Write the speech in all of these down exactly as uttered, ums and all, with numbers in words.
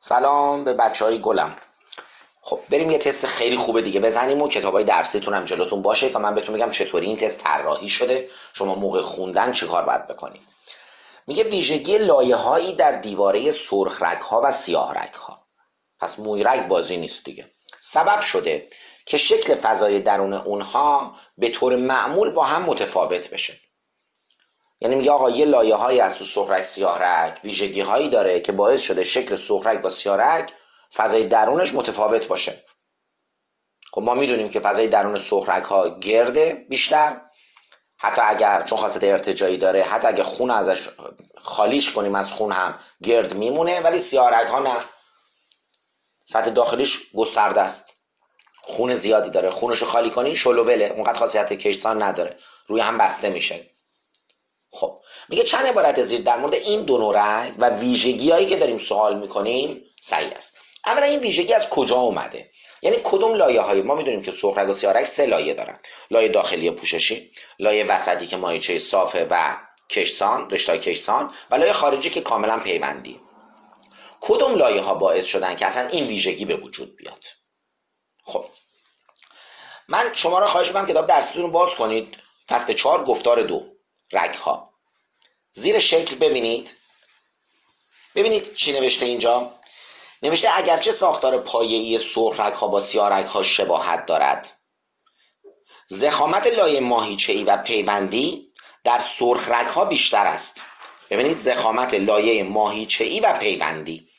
سلام به بچه های گلم. خب بریم یه تست خیلی خوبه دیگه بزنیم و کتابای درسیتون هم جلوتون باشه تا من بهتون بگم چطوری این تست طراحی شده، شما موقع خوندن چه کار باید بکنید. میگه ویژگی لایه‌هایی در دیواره سرخ رگ‌ها و سیاه رگ‌ها. پس موی رگ بازی نیست دیگه. سبب شده که شکل فضای درون اونها به طور معمول با هم متفاوت بشه. یعنی میگه آقا یه لایه‌هایی از تو سرخ رگ سیاه رگ ویژگی‌هایی داره که باعث شده شکل سرخ رگ با سیاه رگ فضای درونش متفاوت باشه. خب ما میدونیم که فضای درون سرخ رگ‌ها گرده بیشتر، حتی اگر چون خاصیت ارتجاعی داره حتی اگر خون ازش خالیش کنیم از خون هم گرد میمونه، ولی سیاه رگ‌ها نه، سطح داخلیش گسترده است، خون زیادی داره، خونشو خالی کنی شلووله، اونقدر خاصیت کیسان نداره، روی هم بسته میشه. خب میگه چند عبارت زیر در مورد این دو نوع رگ و ویژگی‌هایی که داریم سوال میکنیم صحیح است. اولا این ویژگی از کجا اومده؟ یعنی کدوم لایه‌های ما میدونیم که سرخ رگ و سیاه رگ سه لایه دارن: لایه داخلی پوششی، لایه وسطی که ماهیچه صافه و کشسان، رشته کشسان، و لایه خارجی که کاملا پیوندی. کدوم لایه‌ها باعث شدن که اصلا این ویژگی به وجود بیاد؟ خب من شما را خواهش می‌کنم کتاب درستون رو باز کنید، فصل چهار گفتار دو، رگ‌ها. زیر شکل ببینید ببینید چی نوشته اینجا. نوشته اگرچه ساختار پایه‌ای سرخ رگ‌ها با سیاه رگ‌ها شباهت دارد، ضخامت لایه ماهیچه‌ای و پیوندی در سرخ رگ‌ها بیشتر است. ببینید ضخامت لایه ماهیچه‌ای و پیوندی،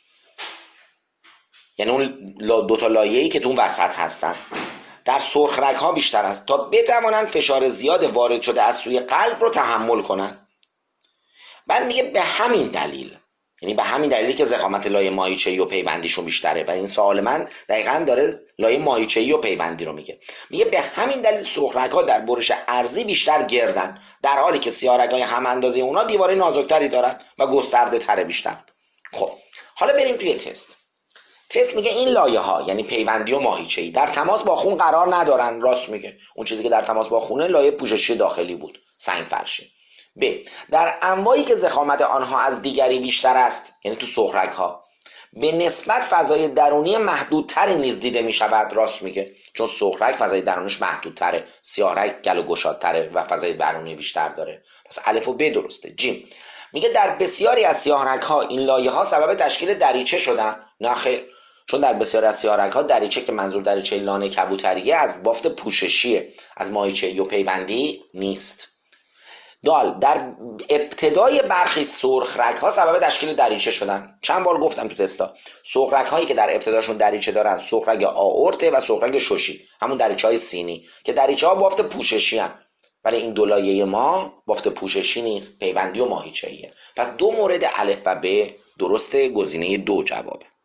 یعنی اون دو تا لایه‌ای که تو وسط هستن، در سرخ رگ‌ها بیشتر است تا بتوانند فشار زیاد وارد شده از سوی قلب رو تحمل کنند. بعد میگه به همین دلیل، یعنی به همین دلیلی که ضخامت لایه ماهیچه‌ای و پیوندیشون بیشتره، و این سوال من دقیقاً داره لایه ماهیچه‌ای و پیوندی رو میگه. میگه به همین دلیل سرخ رگ‌ها در برش عرضی بیشتر گردن، در حالی که سیاه رگ‌های هم اندازه اونا دیواره نازکتری دارن و گسترده تره بیشتر. خب حالا بریم توی تست. تست میگه این لایه‌ها یعنی پیوندی و ماهیچه‌ای در تماس با خون قرار ندارن. راست میگه، اون چیزی که در تماس با خونه لایه پوششی داخلی بود، سنگ فرشی. ب. در انواعی که ضخامت آنها از دیگری بیشتر است، یعنی تو سرخ رگ‌ها، به نسبت فضای درونی محدودتری نیز دیده می شود. راست میگه، چون سرخ رگ فضای درونیش محدودتره، سیاه رگ گل و گشادتره و فضای درونی بیشتر داره. پس الف و ب درسته. جیم میگه در بسیاری از سیاه رگ‌ها این لایه‌ها سبب تشکیل دریچه شدن. نه خیر، چون در بسیاری از سیاه رگ‌ها دریچه که منظور دریچه لانه کبوتریه از بافت پوششیه، از ماهیچه‌ای و پیوندی نیست. دال در ابتدای برخی سرخ رگ‌ها سبب تشکیل دریچه شدن. چند بار گفتم تو تستا، سرخ رگ‌هایی که در ابتداشون دریچه دارن سرخ رگ آئورته و سرخ رگ شوشی، همون دریچه‌های سینی که دریچه‌ها بافت پوششی هستند، ولی این دو لایه ما بافت پوششی نیست، پیوندی و ماهیچه‌ایه. پس دو مورد الف و ب درسته، گزینه دو جوابه.